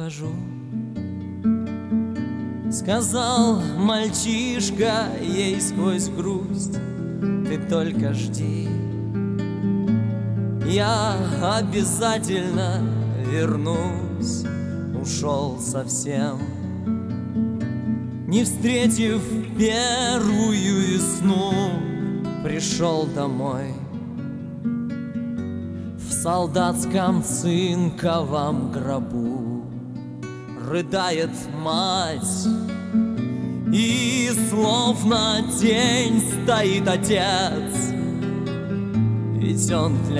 ухожу. Сказал мальчишка ей сквозь грусть: ты только жди, я обязательно вернусь. Ушел совсем, не встретив первую весну. Пришел домой в солдатском цинковом гробу. Рыдает мать, и словно тень стоит отец. Ведь он для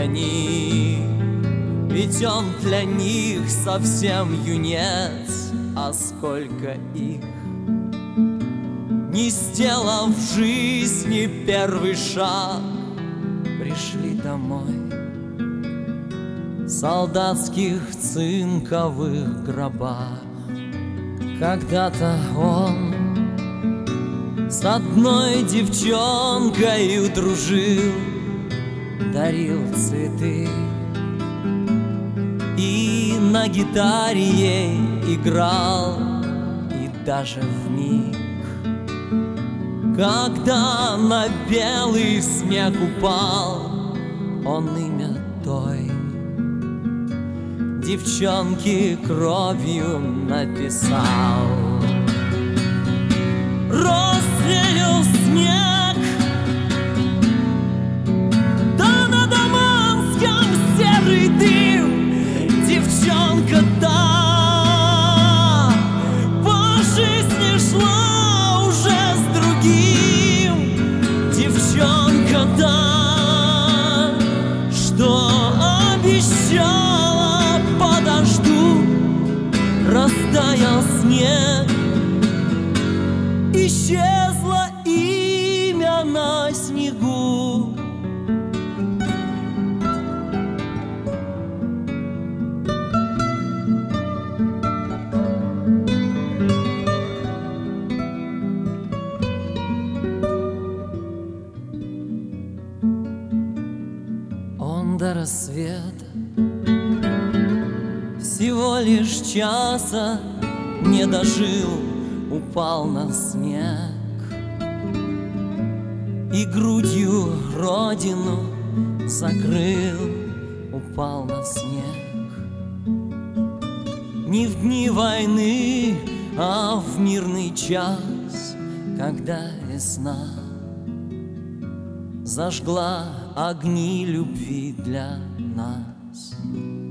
них совсем юнец. А сколько их, не сделав в жизни первый шаг, пришли домой в солдатских цинковых гробах. Когда-то он с одной девчонкой дружил, дарил цветы и на гитаре ей играл. И даже вмиг, когда на белый снег упал, он имя той девчонки кровью написал. Расстелил снег, да на Даманском серый дым. Девчонка та по жизни шла уже с другим. Девчонка та, что обещала подожду. Растаял снег, исчезло имя на снегу. Он до рассвета всего лишь часа не дожил, упал на снег и грудью родину закрыл. Упал на снег не в дни войны, а в мирный час, когда весна зажгла огни любви для нас.